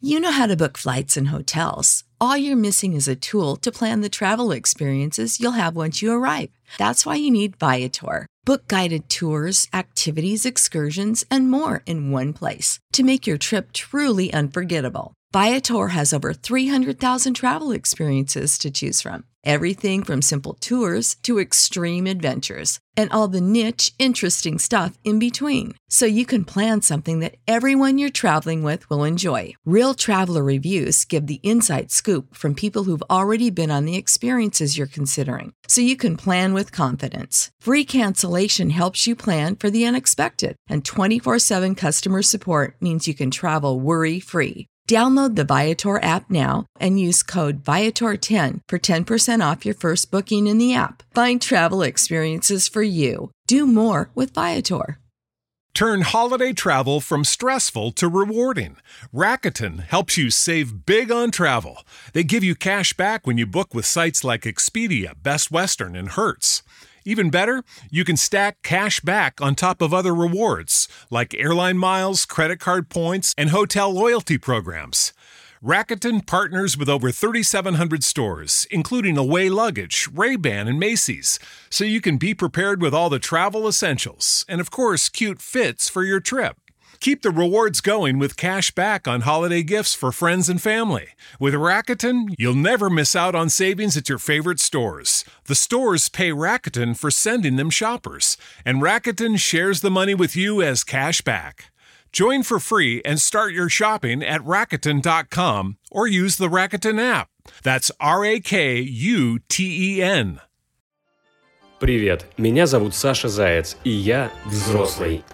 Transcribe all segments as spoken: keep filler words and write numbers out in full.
You know how to book flights and hotels. All you're missing is a tool to plan the travel experiences you'll have once you arrive. That's why you need Viator. Book guided tours, activities, excursions, and more in one place to make your trip truly unforgettable. Viator has over three hundred thousand travel experiences to choose from. Everything from simple tours to extreme adventures and all the niche, interesting stuff in between. So you can plan something that everyone you're traveling with will enjoy. Real traveler reviews give the inside scoop from people who've already been on the experiences you're considering. So you can plan with confidence. Free cancellation helps you plan for the unexpected. And twenty-four seven customer support means you can travel worry-free. Download the Viator app now and use code Viator ten for ten percent off your first booking in the app. Find travel experiences for you. Do more with Viator. Turn holiday travel from stressful to rewarding. Rakuten helps you save big on travel. They give you cash back when you book with sites like Expedia, Best Western, and Hertz. Even better, you can stack cash back on top of other rewards, like airline miles, credit card points, and hotel loyalty programs. Rakuten partners with over thirty-seven hundred stores, including Away Luggage, Ray-Ban, and Macy's, so you can be prepared with all the travel essentials and, of course, cute fits for your trip. Keep the rewards going with cash back on holiday gifts for friends and family. With Rakuten, you'll never miss out on savings at your favorite stores. The stores pay Rakuten for sending them shoppers, and Rakuten shares the money with you as cash back. Join for free and start your shopping at Rakuten dot com or use the Rakuten app. That's R A K U T E N. Привет, меня зовут Саша Заяц, и я взрослый.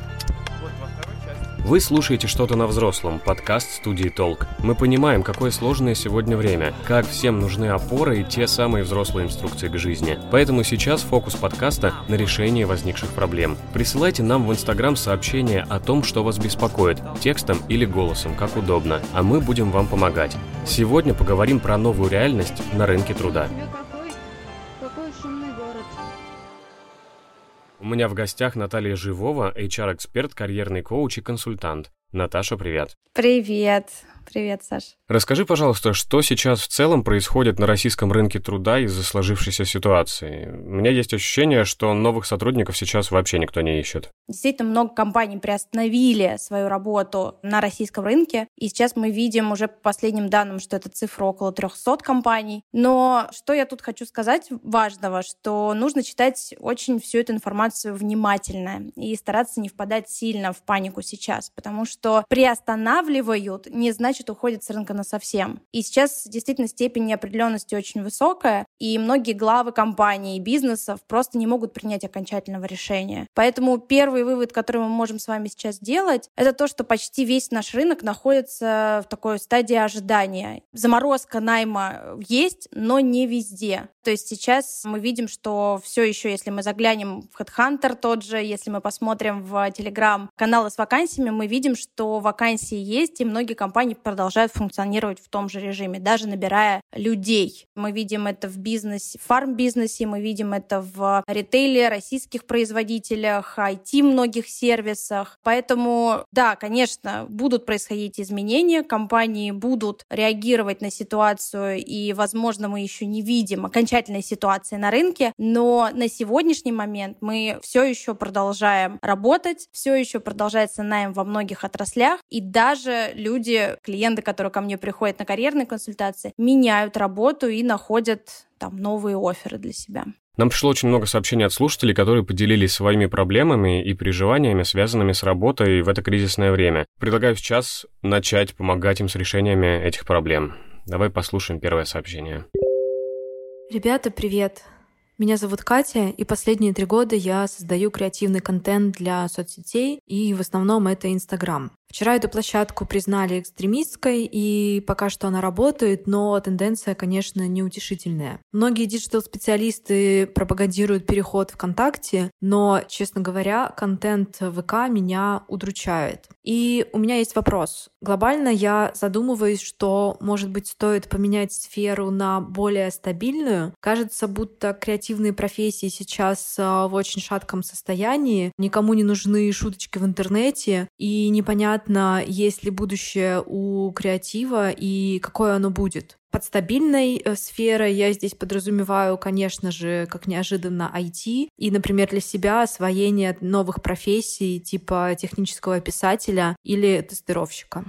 Вы слушаете «Что-то на взрослом», подкаст студии «Толк». Мы понимаем, какое сложное сегодня время, как всем нужны опоры и те самые взрослые инструкции к жизни. Поэтому сейчас фокус подкаста на решении возникших проблем. Присылайте нам в Инстаграм сообщения о том, что вас беспокоит, текстом или голосом, как удобно, а мы будем вам помогать. Сегодня поговорим про новую реальность на рынке труда. У меня в гостях Наталья Живова, эйч ар-эксперт, карьерный коуч и консультант. Наташа, привет. Привет. Привет, Саш. Расскажи, пожалуйста, что сейчас в целом происходит на российском рынке труда из-за сложившейся ситуации? У меня есть ощущение, что новых сотрудников сейчас вообще никто не ищет. Действительно, много компаний приостановили свою работу на российском рынке, и сейчас мы видим уже по последним данным, что это цифра около триста компаний. Но что я тут хочу сказать важного, что нужно читать очень всю эту информацию внимательно и стараться не впадать сильно в панику сейчас, потому что приостанавливают не значит уходит с рынка насовсем. И сейчас действительно степень неопределенности очень высокая, и многие главы компаний и бизнесов просто не могут принять окончательного решения. Поэтому первый вывод, который мы можем с вами сейчас сделать, это то, что почти весь наш рынок находится в такой стадии ожидания. Заморозка найма есть, но не везде. То есть сейчас мы видим, что все еще, если мы заглянем в HeadHunter тот же, если мы посмотрим в Telegram каналы с вакансиями, мы видим, что вакансии есть, и многие компании продолжают функционировать в том же режиме, даже набирая людей. Мы видим это в бизнесе, в фарм-бизнесе, мы видим это в ритейле, российских производителях, ай ти многих сервисах. Поэтому, да, конечно, будут происходить изменения, компании будут реагировать на ситуацию, и, возможно, мы еще не видим окончательной ситуации на рынке, но на сегодняшний момент мы все еще продолжаем работать, все еще продолжается найм во многих отраслях, и даже люди, клиенты, которые ко мне приходят на карьерные консультации, меняют работу и находят там новые офферы для себя. Нам пришло очень много сообщений от слушателей, которые поделились своими проблемами и переживаниями, связанными с работой в это кризисное время. Предлагаю сейчас начать помогать им с решениями этих проблем. Давай послушаем первое сообщение. Ребята, привет! Меня зовут Катя, и последние три года я создаю креативный контент для соцсетей, и в основном это Инстаграм. Вчера эту площадку признали экстремистской, и пока что она работает, но тенденция, конечно, неутешительная. Многие диджитал-специалисты пропагандируют переход ВКонтакте, но, честно говоря, контент ВК меня удручает. И у меня есть вопрос. Глобально я задумываюсь, что, может быть, стоит поменять сферу на более стабильную. Кажется, будто креативные профессии сейчас в очень шатком состоянии, никому не нужны шуточки в интернете, и непонятно, непонятно, есть ли будущее у креатива и какое оно будет. Под стабильной э, сферой я здесь подразумеваю, конечно же, как неожиданно ай ти и, например, для себя освоение новых профессий типа технического писателя или тестировщика.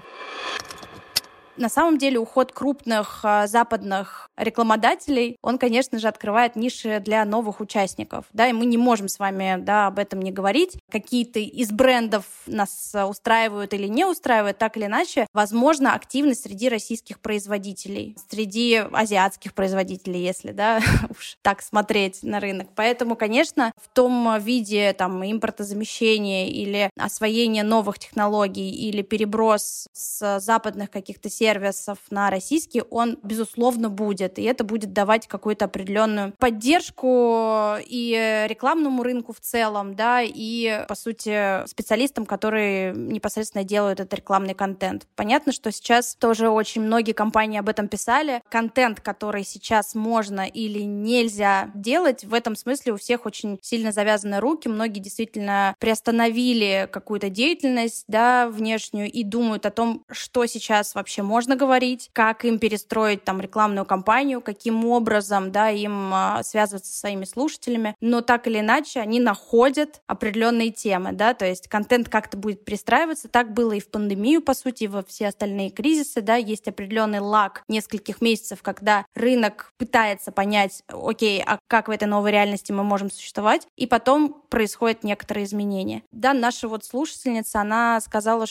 На самом деле уход крупных а, западных рекламодателей, он, конечно же, открывает ниши для новых участников. Да, и мы не можем с вами да, об этом не говорить. Какие-то из брендов нас устраивают или не устраивают, так или иначе. Возможно, активность среди российских производителей, среди азиатских производителей, если да, уж так смотреть на рынок. Поэтому, конечно, в том виде там, импортозамещения или освоения новых технологий или переброс с западных каких-то сервисов на российский, он, безусловно, будет. И это будет давать какую-то определенную поддержку и рекламному рынку в целом, да, и, по сути, специалистам, которые непосредственно делают этот рекламный контент. Понятно, что сейчас тоже очень многие компании об этом писали. Контент, который сейчас можно или нельзя делать, в этом смысле у всех очень сильно завязаны руки. Многие действительно приостановили какую-то деятельность, да, внешнюю и думают о том, что сейчас вообще можно говорить, как им перестроить там рекламную кампанию, каким образом, да, им а, связываться со своими слушателями, но так или иначе они находят определенные темы, да, то есть контент как-то будет перестраиваться, так было и в пандемию, по сути, и во все остальные кризисы, да, есть определенный лаг нескольких месяцев, когда рынок пытается понять, окей, а как в этой новой реальности мы можем существовать, и потом происходят некоторые изменения. Да, наша вот слушательница, она сказала,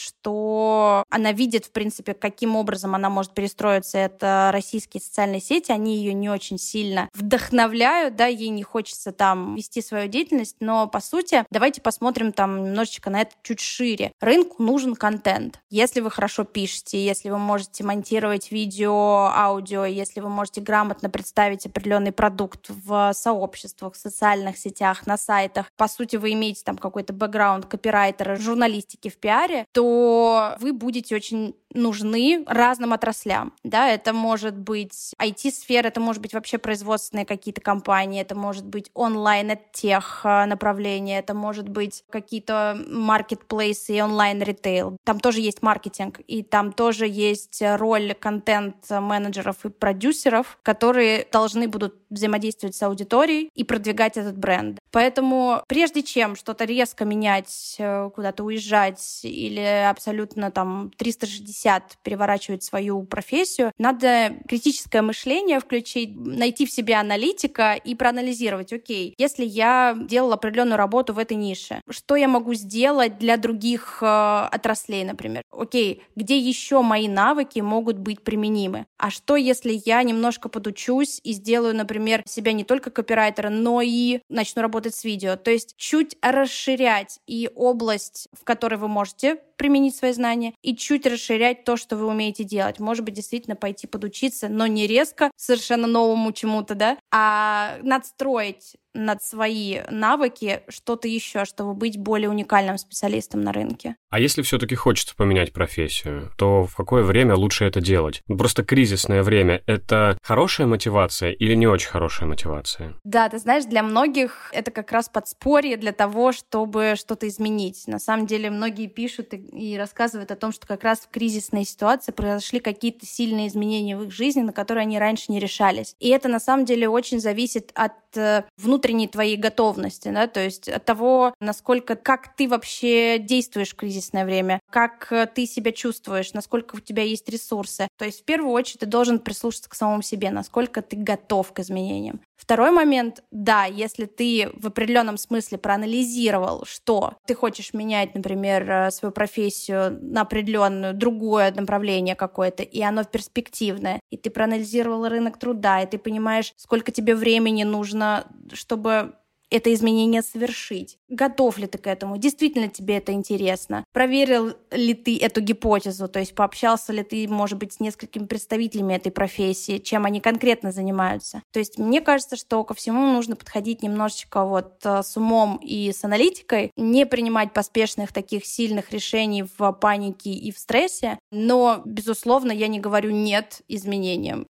что она видит, в принципе, каким образом она может перестроиться, это российские социальные сети, они ее не очень сильно вдохновляют, да, ей не хочется там вести свою деятельность, но, по сути, давайте посмотрим там немножечко на это чуть шире. Рынку нужен контент. Если вы хорошо пишете, если вы можете монтировать видео, аудио, если вы можете грамотно представить определенный продукт в сообществах, в социальных сетях, на сайтах, по сути, вы имеете там какой-то бэкграунд копирайтера, журналистики в пиаре, то вы будете очень нужны разным отраслям. Да, это может быть ай ти-сфера, это может быть вообще производственные какие-то компании, это может быть онлайн-тех направления, это может быть какие-то маркетплейсы и онлайн-ритейл. Там тоже есть маркетинг, и там тоже есть роль контент-менеджеров и продюсеров, которые должны будут взаимодействовать с аудиторией и продвигать этот бренд. Поэтому прежде чем что-то резко менять, куда-то уезжать или абсолютно там триста шестьдесят переворачивать свою профессию, надо критическое мышление включить, найти в себе аналитика и проанализировать, окей, если я делала определенную работу в этой нише, что я могу сделать для других э, отраслей, например? Окей, где еще мои навыки могут быть применимы? А что, если я немножко подучусь и сделаю, например, себя не только копирайтера, но и начну работать с видео? То есть чуть расширять и область, в которой вы можете применить свои знания, и чуть расширять то, что вы умеете делать. Может быть, действительно пойти подучиться, но не резко совершенно новому чему-то, да, а надстроить над свои навыки что-то еще, чтобы быть более уникальным специалистом на рынке. А если все-таки хочется поменять профессию, то в какое время лучше это делать? Просто кризисное время — это хорошая мотивация или не очень хорошая мотивация? Да, ты знаешь, для многих это как раз подспорье для того, чтобы что-то изменить. На самом деле многие пишут и, и рассказывают о том, что как раз в кризисной ситуации произошли какие-то сильные изменения в их жизни, на которые они раньше не решались. И это на самом деле очень зависит от внутренней внутренней твоей готовности, да, то есть от того, насколько, как ты вообще действуешь в кризисное время, как ты себя чувствуешь, насколько у тебя есть ресурсы. То есть в первую очередь ты должен прислушаться к самому себе, насколько ты готов к изменениям. Второй момент, да, если ты в определенном смысле проанализировал, что ты хочешь менять, например, свою профессию на определенную, другое направление какое-то, и оно перспективное, и ты проанализировал рынок труда, и ты понимаешь, сколько тебе времени нужно, чтобы это изменение совершить. Готов ли ты к этому? Действительно тебе это интересно? Проверил ли ты эту гипотезу? То есть пообщался ли ты, может быть, с несколькими представителями этой профессии, чем они конкретно занимаются? То есть мне кажется, что ко всему нужно подходить немножечко вот с умом и с аналитикой, не принимать поспешных таких сильных решений в панике и в стрессе, но, безусловно, я не говорю «нет» изменениям.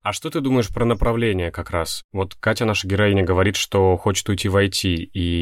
А что ты думаешь про направление как раз? Вот Катя, наша героиня, говорит, что хочет уйти в ай ти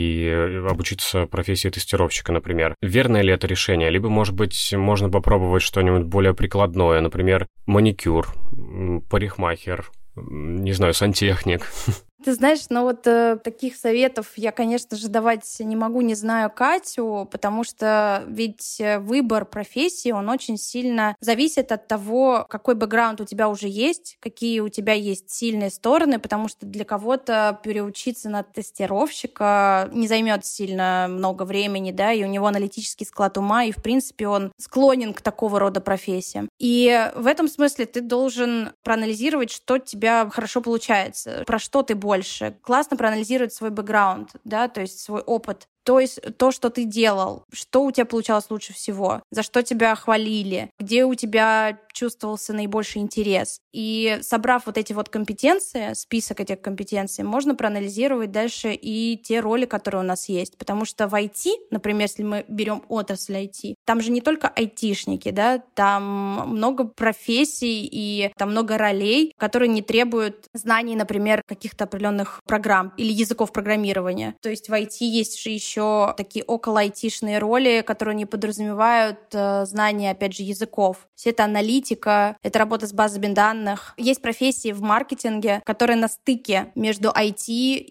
и обучиться профессии тестировщика, например. Верное ли это решение? Либо, может быть, можно попробовать что-нибудь более прикладное, например, маникюр, парикмахер, не знаю, сантехник. Ты знаешь, ну вот э, таких советов я, конечно же, давать не могу, не знаю Катю, потому что ведь выбор профессии, он очень сильно зависит от того, какой бэкграунд у тебя уже есть, какие у тебя есть сильные стороны, потому что для кого-то переучиться на тестировщика не займет сильно много времени, да, и у него аналитический склад ума, и, в принципе, он склонен к такого рода профессиям. И в этом смысле ты должен проанализировать, что у тебя хорошо получается, про что ты больше. больше. Классно проанализировать свой бэкграунд, да, то есть свой опыт. То есть то, что ты делал, что у тебя получалось лучше всего, за что тебя хвалили, где у тебя чувствовался наибольший интерес. И собрав вот эти вот компетенции, список этих компетенций, можно проанализировать дальше и те роли, которые у нас есть. Потому что в ай ти, например, если мы берем отрасль ай ти, там же не только айтишники, да, там много профессий и там много ролей, которые не требуют знаний, например, каких-то определенных программ или языков программирования. То есть в ай ти есть же еще такие около-айтишные роли, которые не подразумевают э, знания, опять же, языков. Все это аналитика, это работа с базами данных. Есть профессии в маркетинге, которые на стыке между ай ти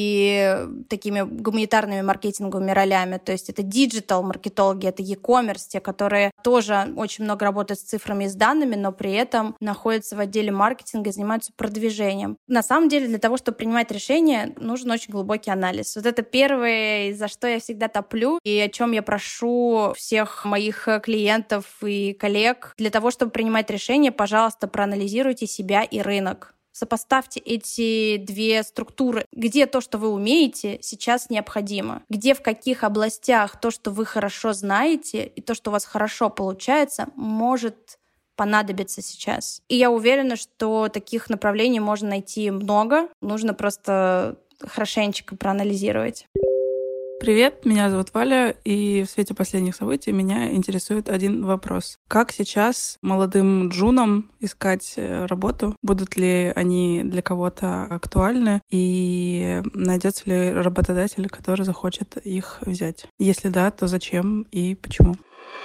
и такими гуманитарными маркетинговыми ролями. То есть это диджитал-маркетологи, это e-commerce, те, которые тоже очень много работают с цифрами и с данными, но при этом находятся в отделе маркетинга и занимаются продвижением. На самом деле, для того, чтобы принимать решения, нужен очень глубокий анализ. Вот это первое, за что я всегда топлю и о чем я прошу всех моих клиентов и коллег. Для того, чтобы принимать решения, пожалуйста, проанализируйте себя и рынок. Сопоставьте эти две структуры. Где то, что вы умеете, сейчас необходимо. Где, в каких областях то, что вы хорошо знаете, и то, что у вас хорошо получается, может понадобиться сейчас. И я уверена, что таких направлений можно найти много. Нужно просто хорошенечко проанализировать. Привет, меня зовут Валя, и в свете последних событий меня интересует один вопрос. Как сейчас молодым джунам искать работу? Будут ли они для кого-то актуальны? И найдется ли работодатель, который захочет их взять? Если да, то зачем и почему?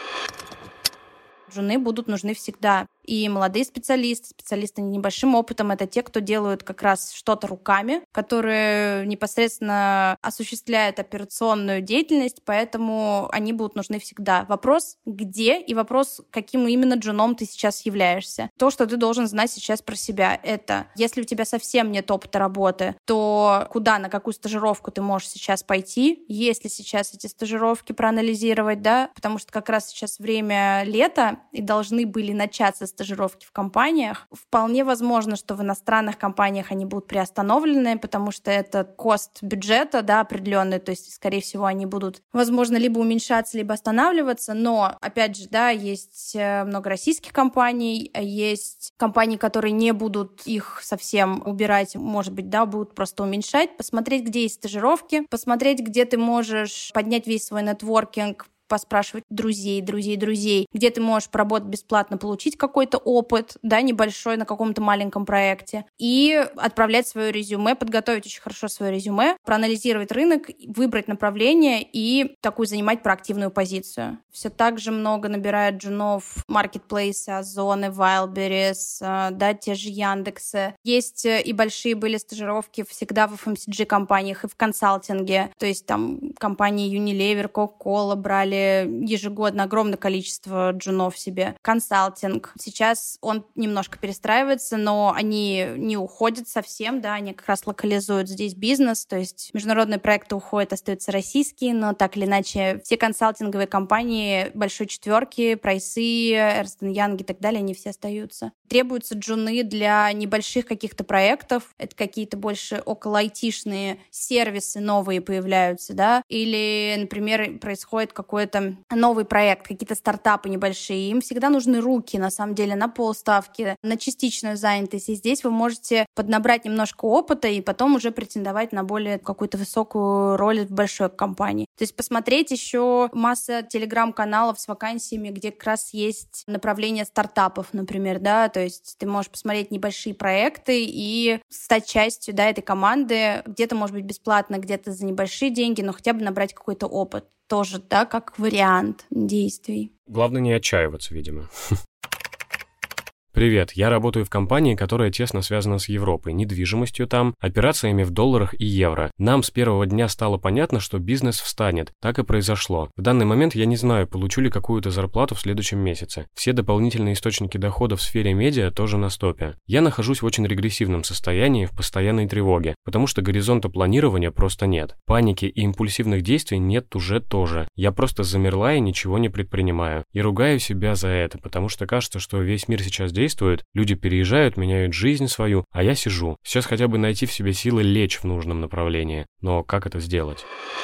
Джуны будут нужны всегда. И молодые специалисты, специалисты с небольшим опытом — это те, кто делают как раз что-то руками, которые непосредственно осуществляют операционную деятельность, поэтому они будут нужны всегда. Вопрос, где, и вопрос, каким именно джуном ты сейчас являешься. То, что ты должен знать сейчас про себя, это если у тебя совсем нет опыта работы, то куда, на какую стажировку ты можешь сейчас пойти, есть ли сейчас эти стажировки проанализировать, да, потому что как раз сейчас время лета, и должны были начаться стажировки в компаниях. Вполне возможно, что в иностранных компаниях они будут приостановлены, потому что это кост бюджета, да, определенный, то есть, скорее всего, они будут, возможно, либо уменьшаться, либо останавливаться, но, опять же, да, есть много российских компаний, есть компании, которые не будут их совсем убирать, может быть, да, будут просто уменьшать, посмотреть, где есть стажировки, посмотреть, где ты можешь поднять весь свой нетворкинг, поспрашивать друзей, друзей, друзей, где ты можешь поработать бесплатно, получить какой-то опыт, да, небольшой на каком-то маленьком проекте, и отправлять свое резюме, подготовить очень хорошо свое резюме, проанализировать рынок, выбрать направление и такую занимать проактивную позицию. Все так же много набирают джунов маркетплейсы, Озоны, Wildberries, да, те же Яндексы. Есть и большие были стажировки всегда в эф эм си джи-компаниях и в консалтинге, то есть там компании Unilever, Coca-Cola брали ежегодно огромное количество джунов себе. Консалтинг. Сейчас он немножко перестраивается, но они не уходят совсем, да, они как раз локализуют здесь бизнес, то есть международные проекты уходят, остаются российские, но так или иначе все консалтинговые компании большой четверки, Прайсы, Эрнст энд Янг и так далее, они все остаются. Требуются джуны для небольших каких-то проектов, это какие-то больше около айтишные сервисы новые появляются, да, или, например, происходит какое-то какой-то новый проект, какие-то стартапы небольшие, им всегда нужны руки, на самом деле, на полставки, на частичную занятость. И здесь вы можете поднабрать немножко опыта и потом уже претендовать на более какую-то высокую роль в большой компании. То есть посмотреть еще масса телеграм-каналов с вакансиями, где как раз есть направление стартапов, например, да, то есть ты можешь посмотреть небольшие проекты и стать частью, да, этой команды, где-то, может быть, бесплатно, где-то за небольшие деньги, но хотя бы набрать какой-то опыт. Тоже, да, как вариант действий. Главное не отчаиваться, видимо. Привет, я работаю в компании, которая тесно связана с Европой, недвижимостью там, операциями в долларах и евро. Нам с первого дня стало понятно, что бизнес встанет. Так и произошло. В данный момент я не знаю, получу ли какую-то зарплату в следующем месяце. Все дополнительные источники дохода в сфере медиа тоже на стопе. Я нахожусь в очень регрессивном состоянии, в постоянной тревоге, потому что горизонта планирования просто нет. Паники и импульсивных действий нет уже тоже. Я просто замерла и ничего не предпринимаю. И ругаю себя за это, потому что кажется, что весь мир сейчас действует, люди переезжают, меняют жизнь свою, а я сижу. Сейчас хотя бы найти в себе силы лечь в нужном направлении. Но как это сделать?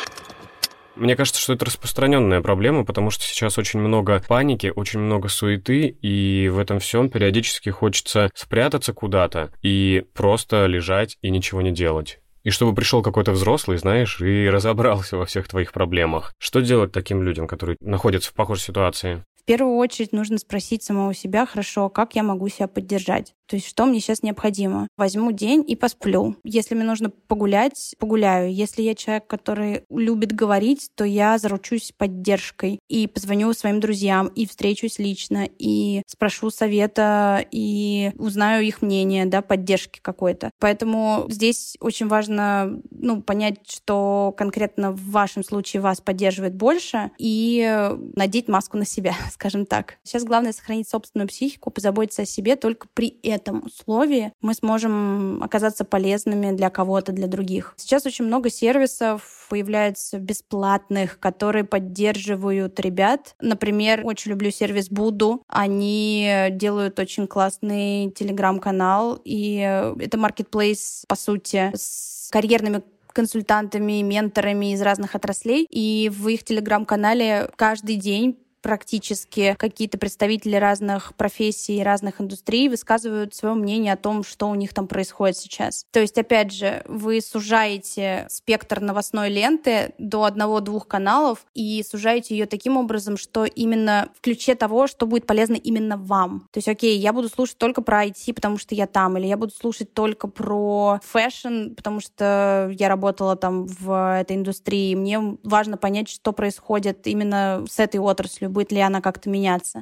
Мне кажется, что это распространенная проблема, потому что сейчас очень много паники, очень много суеты, и в этом всем периодически хочется спрятаться куда-то и просто лежать и ничего не делать. И чтобы пришел какой-то взрослый, знаешь, и разобрался во всех твоих проблемах. Что делать таким людям, которые находятся в похожей ситуации? В первую очередь нужно спросить самого себя, хорошо, как я могу себя поддержать? То есть что мне сейчас необходимо? Возьму день и посплю. Если мне нужно погулять, погуляю. Если я человек, который любит говорить, то я заручусь поддержкой и позвоню своим друзьям, и встречусь лично, и спрошу совета, и узнаю их мнение, да, поддержки какой-то. Поэтому здесь очень важно, ну, понять, что конкретно в вашем случае вас поддерживает больше, и надеть маску на себя, скажем так. Сейчас главное сохранить собственную психику, позаботиться о себе. Только при этом условии мы сможем оказаться полезными для кого-то, для других. Сейчас очень много сервисов появляется бесплатных, которые поддерживают ребят. Например, очень люблю сервис Буду. Они делают очень классный телеграм-канал, и это маркетплейс, по сути, с карьерными консультантами, менторами из разных отраслей. И в их телеграм-канале каждый день практически какие-то представители разных профессий, разных индустрий высказывают свое мнение о том, что у них там происходит сейчас. То есть, опять же, вы сужаете спектр новостной ленты до одного-двух каналов и сужаете ее таким образом, что именно в ключе того, что будет полезно именно вам. То есть, окей, я буду слушать только про ай ти, потому что я там, или я буду слушать только про фэшн, потому что я работала там в этой индустрии, и мне важно понять, что происходит именно с этой отраслью, будет ли она как-то меняться.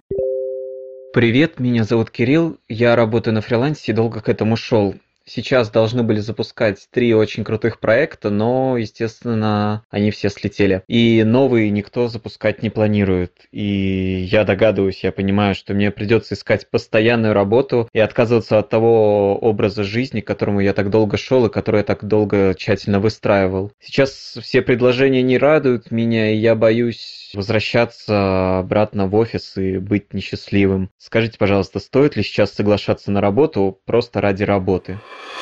Привет, меня зовут Кирилл, я работаю на фрилансе и долго к этому шел. Сейчас должны были запускать три очень крутых проекта, но, естественно, они все слетели. И новые никто запускать не планирует. И я догадываюсь, я понимаю, что мне придется искать постоянную работу и отказываться от того образа жизни, к которому я так долго шел и который я так долго тщательно выстраивал. Сейчас все предложения не радуют меня, и я боюсь возвращаться обратно в офис и быть несчастливым. Скажите, пожалуйста, стоит ли сейчас соглашаться на работу просто ради работы?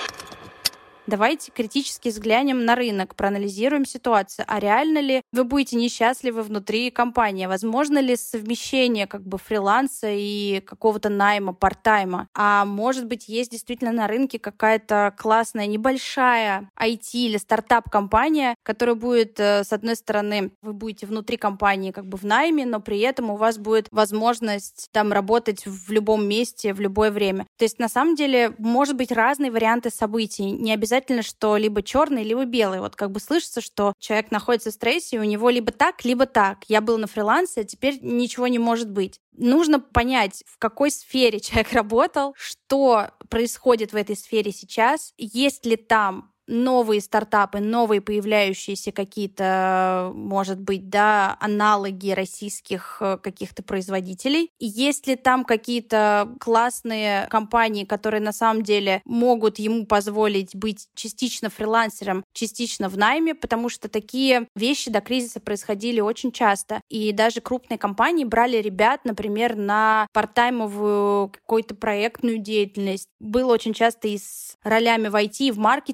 Давайте критически взглянем на рынок, проанализируем ситуацию. А реально ли вы будете несчастливы внутри компании? Возможно ли совмещение как бы фриланса и какого-то найма, парт-тайма? А может быть, есть действительно на рынке какая-то классная небольшая ай ти или стартап-компания, которая будет, с одной стороны, вы будете внутри компании как бы в найме, но при этом у вас будет возможность там работать в любом месте, в любое время. То есть на самом деле может быть разные варианты событий. Не обязательно что либо черный, либо белый. Вот как бы слышится, что человек находится в стрессе, и у него либо так, либо так. Я был на фрилансе, а теперь ничего не может быть. Нужно понять, в какой сфере человек работал, что происходит в этой сфере сейчас, есть ли там новые стартапы, новые появляющиеся какие-то, может быть, да, аналоги российских каких-то производителей. И есть ли там какие-то классные компании, которые на самом деле могут ему позволить быть частично фрилансером, частично в найме, потому что такие вещи до кризиса происходили очень часто. И даже крупные компании брали ребят, например, на парт-таймовую какую-то проектную деятельность. Было очень часто и с ролями в ай ти, и в маркетинге.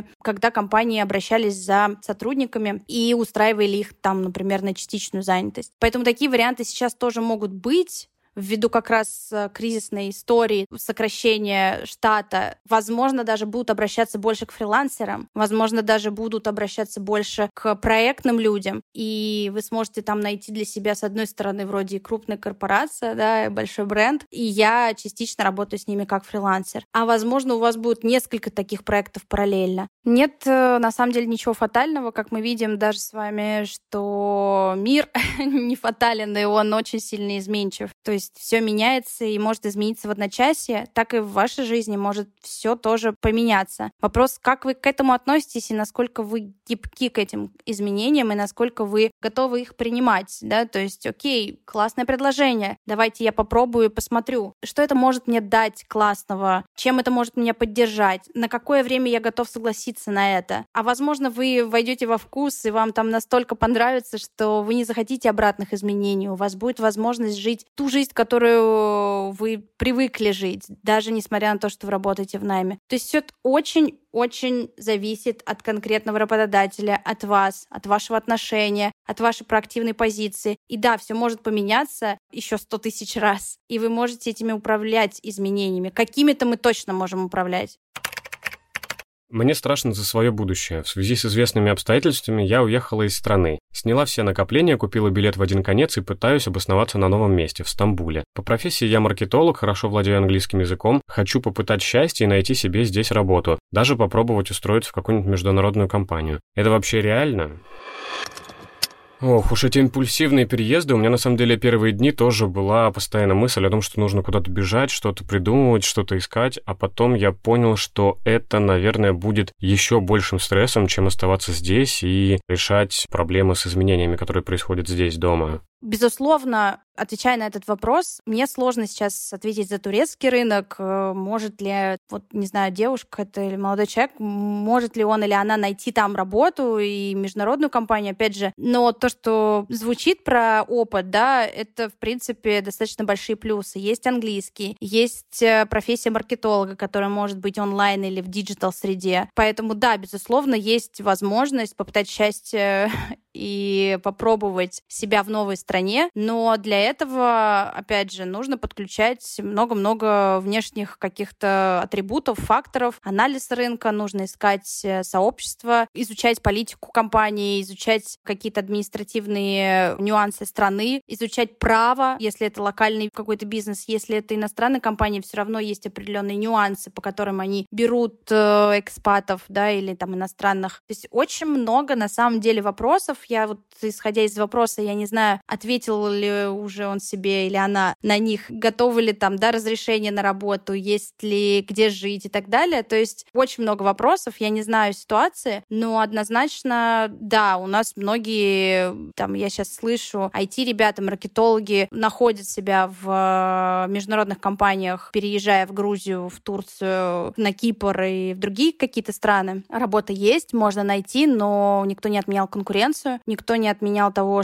когда компании обращались за сотрудниками и устраивали их там, например, на частичную занятость. Поэтому такие варианты сейчас тоже могут быть. Ввиду как раз кризисной истории, сокращения штата, возможно, даже будут обращаться больше к фрилансерам, возможно, даже будут обращаться больше к проектным людям, и вы сможете там найти для себя, с одной стороны, вроде крупная корпорация, да, большой бренд, и я частично работаю с ними как фрилансер. А возможно, у вас будет несколько таких проектов параллельно. Нет, на самом деле, ничего фатального, как мы видим даже с вами, что мир не фатален, и он очень сильно изменчив. То есть все меняется и может измениться в одночасье, так и в вашей жизни может все тоже поменяться. Вопрос, как вы к этому относитесь и насколько вы гибки к этим изменениям и насколько вы готовы их принимать, да, то есть, окей, классное предложение, давайте я попробую и посмотрю, что это может мне дать классного, чем это может меня поддержать, на какое время я готов согласиться на это. А возможно, вы войдете во вкус, и вам там настолько понравится, что вы не захотите обратных изменений, у вас будет возможность жить ту жизнь, которую вы привыкли жить, даже несмотря на то, что вы работаете в найме. То есть все это очень-очень зависит от конкретного работодателя, от вас, от вашего отношения, от вашей проактивной позиции. И да, все может поменяться еще сто тысяч раз, и вы можете этими управлять изменениями. Какими-то мы точно можем управлять. Мне страшно за свое будущее. В связи с известными обстоятельствами я уехала из страны. Сняла все накопления, купила билет в один конец и пытаюсь обосноваться на новом месте, в Стамбуле. По профессии я маркетолог, хорошо владею английским языком, хочу попытать счастье и найти себе здесь работу, даже попробовать устроиться в какую-нибудь международную компанию. Это вообще реально? Ох, уж эти импульсивные переезды. У меня, на самом деле, первые дни тоже была постоянно мысль о том, что нужно куда-то бежать, что-то придумывать, что-то искать, а потом я понял, что это, наверное, будет еще большим стрессом, чем оставаться здесь и решать проблемы с изменениями, которые происходят здесь, дома. Безусловно, отвечая на этот вопрос, мне сложно сейчас ответить за турецкий рынок. Может ли, вот не знаю, девушка это или молодой человек, может ли он или она найти там работу и международную компанию, опять же. Но то, что звучит про опыт, да, это, в принципе, достаточно большие плюсы. Есть английский, есть профессия маркетолога, которая может быть онлайн или в диджитал-среде. Поэтому, да, безусловно, есть возможность попытать счастье и попробовать себя в новой стране, но для этого, опять же, нужно подключать много-много внешних каких-то атрибутов, факторов, анализ рынка, нужно искать сообщество, изучать политику компании, изучать какие-то административные нюансы страны, изучать право, если это локальный какой-то бизнес, если это иностранная компания, все равно есть определенные нюансы, по которым они берут экспатов, да, или там иностранных. То есть очень много, на самом деле, вопросов. Я вот, исходя из вопроса, я не знаю, ответил ли уже он себе или она на них, готовы ли там, да, разрешение на работу, есть ли где жить и так далее. То есть очень много вопросов, я не знаю ситуации, но однозначно, да, у нас многие, там, я сейчас слышу, ай ти-ребята, маркетологи находят себя в международных компаниях, переезжая в Грузию, в Турцию, на Кипр и в другие какие-то страны. Работа есть, можно найти, но никто не отменял конкуренцию, никто не отменял того,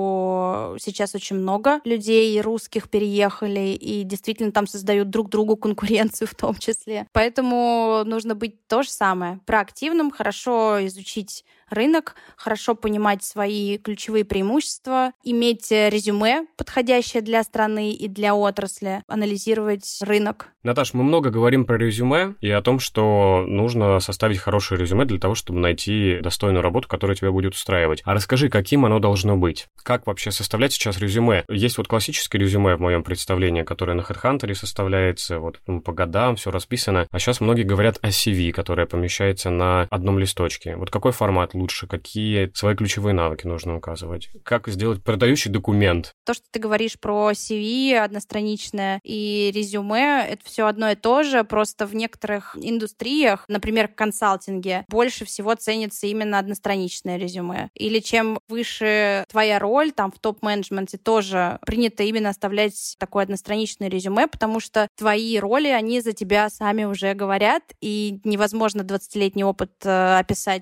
что сейчас очень много людей русских переехали и действительно там создают друг другу конкуренцию в том числе. Поэтому нужно быть то же самое. Проактивным, хорошо изучить рынок, хорошо понимать свои ключевые преимущества, иметь резюме, подходящее для страны и для отрасли, анализировать рынок. Наташ, мы много говорим про резюме и о том, что нужно составить хорошее резюме для того, чтобы найти достойную работу, которая тебя будет устраивать. А расскажи, каким оно должно быть? Как вообще составлять сейчас резюме? Есть вот классическое резюме в моем представлении, которое на HeadHunter составляется, вот по годам, все расписано. А сейчас многие говорят о си ви, которое помещается на одном листочке. Вот какой формат лучше? Какие свои ключевые навыки нужно указывать? Как сделать продающий документ? То, что ты говоришь про си ви одностраничное и резюме, это все одно и то же, просто в некоторых индустриях, например, в консалтинге, больше всего ценится именно одностраничное резюме. Или чем выше твоя роль, там в топ-менеджменте тоже принято именно оставлять такое одностраничное резюме, потому что твои роли, они за тебя сами уже говорят, и невозможно двадцатилетний опыт описать в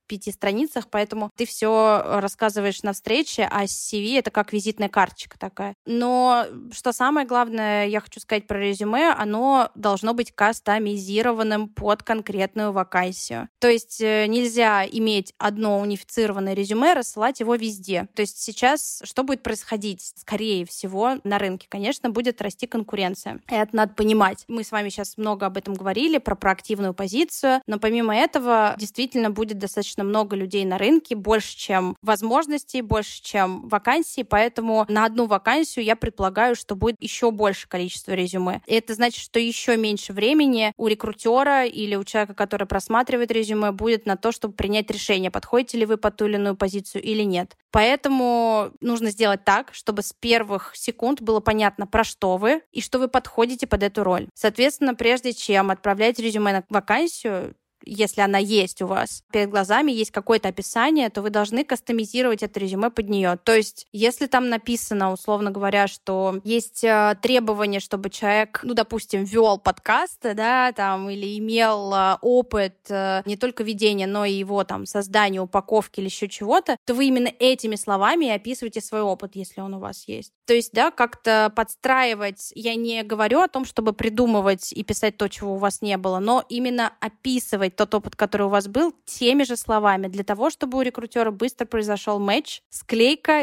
пяти страницах, поэтому ты все рассказываешь на встрече, а си ви — это как визитная карточка такая. Но что самое главное, я хочу сказать про резюме, оно должно быть кастомизированным под конкретную вакансию. То есть нельзя иметь одно унифицированное резюме, рассылать его везде. То есть сейчас что будет происходить? Скорее всего, на рынке, конечно, будет расти конкуренция. И это надо понимать. Мы с вами сейчас много об этом говорили, про проактивную позицию, но помимо этого действительно будет достаточно много людей на рынке, больше, чем возможностей, больше, чем вакансий, поэтому на одну вакансию я предполагаю, что будет еще больше количество резюме. И это значит, что еще меньше времени у рекрутера или у человека, который просматривает резюме, будет на то, чтобы принять решение, подходите ли вы под ту или иную позицию или нет. Поэтому нужно сделать так, чтобы с первых секунд было понятно, про что вы и что вы подходите под эту роль. Соответственно, прежде чем отправлять резюме на вакансию, если она есть у вас, перед глазами есть какое-то описание, то вы должны кастомизировать это резюме под нее. То есть, если там написано, условно говоря, что есть э, требование, чтобы человек, ну, допустим, вел подкасты, да, там, или имел э, опыт э, не только ведения, но и его там создания, упаковки или еще чего-то, то вы именно этими словами описываете свой опыт, если он у вас есть. То есть, да, как-то подстраивать, я не говорю о том, чтобы придумывать и писать то, чего у вас не было, но именно описывать тот опыт, который у вас был, теми же словами, для того, чтобы у рекрутера быстро произошел матч, склейка,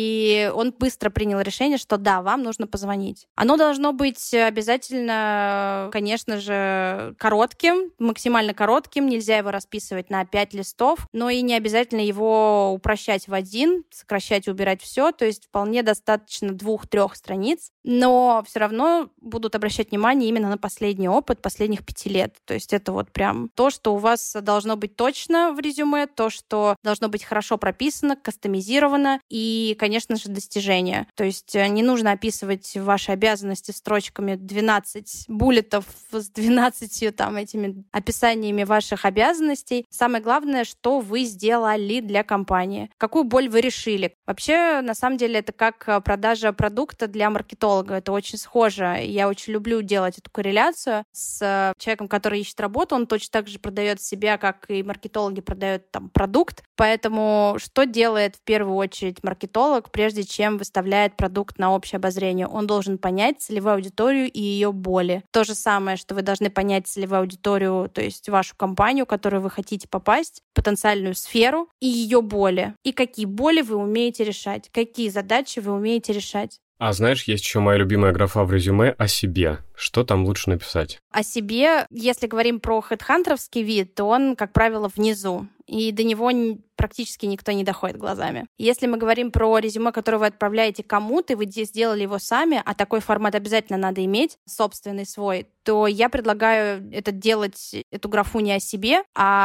и он быстро принял решение, что да, вам нужно позвонить. Оно должно быть обязательно, конечно же, коротким, максимально коротким, нельзя его расписывать на пять листов, но и не обязательно его упрощать в один, сокращать и убирать все, то есть вполне достаточно двух-трех страниц, но все равно будут обращать внимание именно на последний опыт последних пяти лет. То есть это вот прям то, что у вас должно быть точно в резюме, то, что должно быть хорошо прописано, кастомизировано и, конечно же, достижения. То есть не нужно описывать ваши обязанности строчками двенадцать буллетов с двенадцатью там этими описаниями ваших обязанностей. Самое главное, что вы сделали для компании, какую боль вы решили. Вообще, на самом деле, это как продажа продукта для маркетолога. Это очень схоже. Я очень люблю делать эту корреляцию с человеком, который ищет работу. Он точно так же продает себя, как и маркетологи продают там продукт. Поэтому что делает в первую очередь маркетолог, прежде чем выставляет продукт на общее обозрение? Он должен понять целевую аудиторию и ее боли. То же самое, что вы должны понять целевую аудиторию, то есть вашу компанию, в которую вы хотите попасть, потенциальную сферу и ее боли. И какие боли вы умеете решать, какие задачи вы умеете решать. А знаешь, есть еще моя любимая графа в резюме о себе. Что там лучше написать? О себе, если говорим про хедхантеровский вид, то он, как правило, внизу. И до него практически никто не доходит глазами. Если мы говорим про резюме, которое вы отправляете кому-то, и вы сделали его сами, а такой формат обязательно надо иметь, собственный свой, то я предлагаю это делать, эту графу не о себе,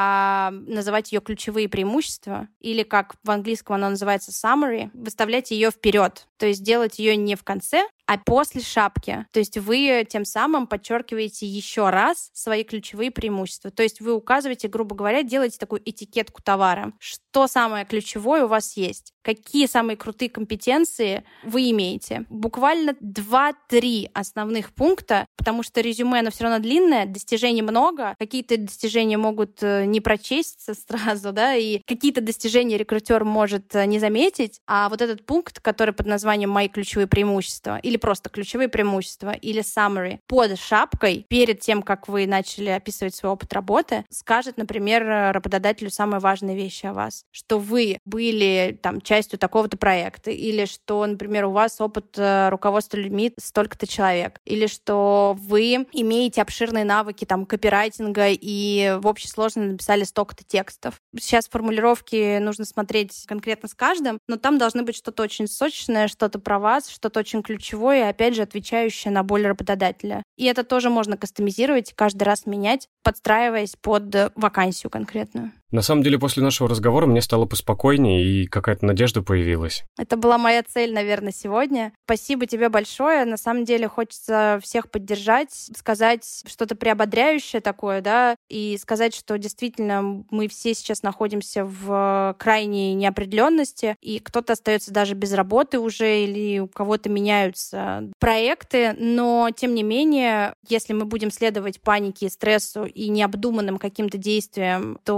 а называть ее ключевые преимущества, или как в английском она называется summary, выставлять ее вперед, то есть делать ее не в конце, а после шапки. То есть вы тем самым подчеркиваете еще раз свои ключевые преимущества. То есть вы указываете, грубо говоря, делаете такую этикетку товара. Что самое ключевое у вас есть? Какие самые крутые компетенции вы имеете? Буквально два-три основных пункта, потому что резюме, оно все равно длинное, достижений много, какие-то достижения могут не прочесть сразу, да, и какие-то достижения рекрутер может не заметить, а вот этот пункт, который под названием «Мои ключевые преимущества», или просто ключевые преимущества, или summary, под шапкой, перед тем, как вы начали описывать свой опыт работы, скажет, например, работодателю самые важные вещи о вас, что вы были там частью такого-то проекта, или что, например, у вас опыт руководства людьми столько-то человек, или что вы имеете обширные навыки там копирайтинга и в общей сложности написали столько-то текстов. Сейчас формулировки нужно смотреть конкретно с каждым, но там должны быть что-то очень сочное, что-то про вас, что-то очень ключевое и, опять же, отвечающее на боль работодателя. И это тоже можно кастомизировать, каждый раз менять, подстраиваясь под вакансию конкретную. На самом деле, после нашего разговора мне стало поспокойнее, и какая-то надежда появилась. Это была моя цель, наверное, сегодня. Спасибо тебе большое. На самом деле, хочется всех поддержать, сказать что-то приободряющее такое, да, и сказать, что действительно мы все сейчас находимся в крайней неопределенности, и кто-то остается даже без работы уже, или у кого-то меняются проекты, но, тем не менее, если мы будем следовать панике и стрессу и необдуманным каким-то действиям, то мы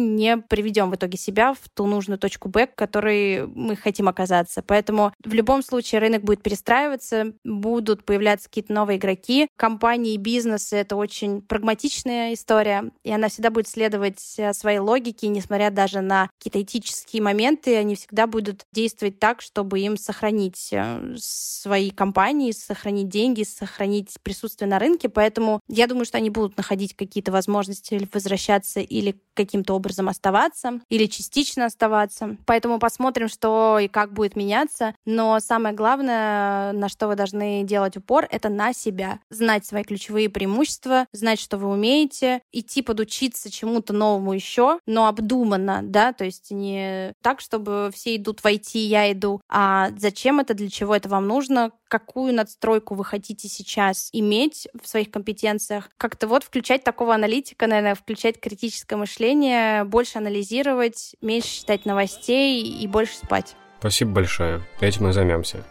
не приведем в итоге себя в ту нужную точку Б, к которой мы хотим оказаться. Поэтому в любом случае рынок будет перестраиваться, будут появляться какие-то новые игроки. Компании и бизнесы — это очень прагматичная история, и она всегда будет следовать своей логике, несмотря даже на какие-то этические моменты, они всегда будут действовать так, чтобы им сохранить свои компании, сохранить деньги, сохранить присутствие на рынке. Поэтому я думаю, что они будут находить какие-то возможности или возвращаться, или каким-то образом оставаться, или частично оставаться. Поэтому посмотрим, что и как будет меняться. Но самое главное, на что вы должны делать упор, это на себя. Знать свои ключевые преимущества, знать, что вы умеете, идти подучиться чему-то новому еще, но обдуманно, да, то есть не так, чтобы все идут в ай ти, я иду, а зачем это, для чего это вам нужно, какую надстройку вы хотите сейчас иметь в своих компетенциях. Как-то вот включать такого аналитика, наверное, включать критическое мышление, больше анализировать, меньше читать новостей и больше спать. Спасибо большое. Этим мы займемся.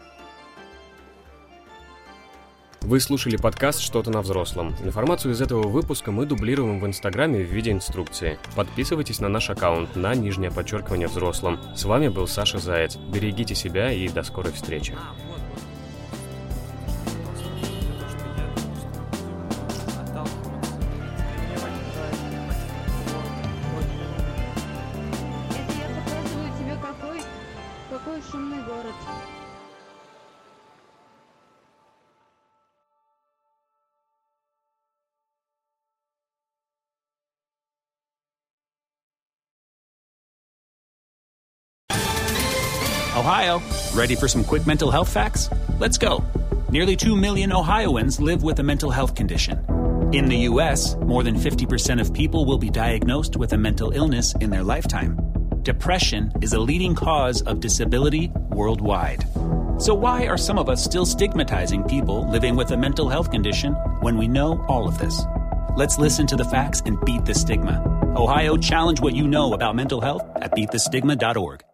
Вы слушали подкаст «Что-то на взрослом». Информацию из этого выпуска мы дублируем в Инстаграме в виде инструкции. Подписывайтесь на наш аккаунт на нижнее подчеркивание взрослым. С вами был Саша Заяц. Берегите себя и до скорой встречи. Ohio, ready for some quick mental health facts? Let's go. Nearly two million Ohioans live with a mental health condition. In the U S, more than fifty percent of people will be diagnosed with a mental illness in their lifetime. Depression is a leading cause of disability worldwide. So why are some of us still stigmatizing people living with a mental health condition when we know all of this? Let's listen to the facts and beat the stigma. Ohio, challenge what you know about mental health at beat the stigma dot org.